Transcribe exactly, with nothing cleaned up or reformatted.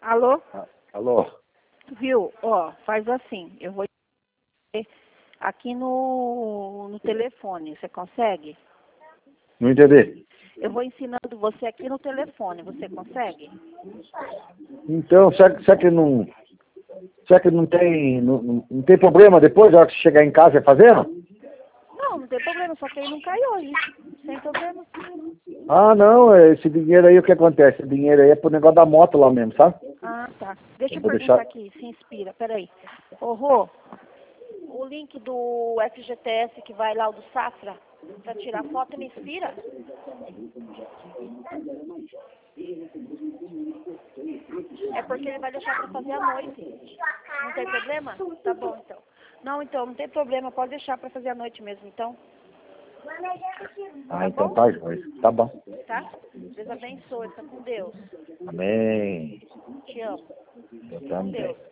Alô? Ah, alô? Viu? Ó, faz assim. Eu vou aqui no, no telefone. Você consegue? Não entendi. Eu vou ensinando você aqui no telefone. Você consegue? Então, será, que- será que não... Será que não tem... Não, não não tem problema depois, na hora que chegar em casa, é fazendo? Não, não tem problema. Só que ele não cai hoje. Sem problema. Ah, não, esse dinheiro aí, o que acontece? Esse dinheiro aí é pro negócio da moto lá mesmo, sabe? Ah, tá. Deixa Eu eu vou perguntar deixar... aqui. Se inspira. Peraí. Ô, Rô, o link do F G T S que vai lá, o do Safra, pra tirar foto, me inspira? É porque ele vai deixar pra fazer à noite. Não tem problema? Tá bom, então. Não, então, não tem problema. Pode deixar pra fazer à noite mesmo, então. Ah, Tá então bom? tá, Joyce. Tá bom. Tá? Deus abençoe. Fica com Deus. Amém. Te amo. Eu Fica com também. Deus.